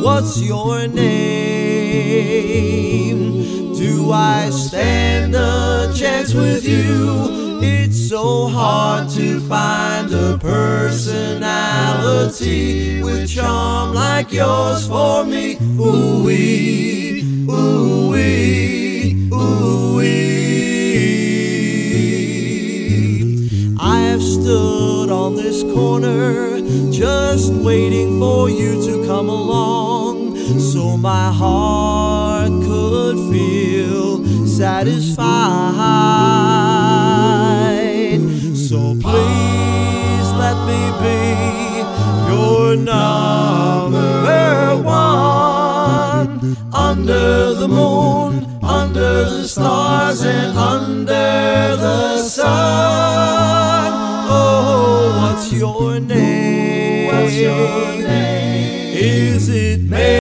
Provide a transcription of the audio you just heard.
What's your name? Do I stand a chance with you? It's so hard to find a personality with charm like yours for me. Ooh-wee, ooh-wee, ooh-wee. I have stood on this corner just waiting for you to come along, so my heart could feel satisfied. So please let me be your number one. Under the moon, under the stars, and under the sun. Oh, what's your name? What's your name? Is it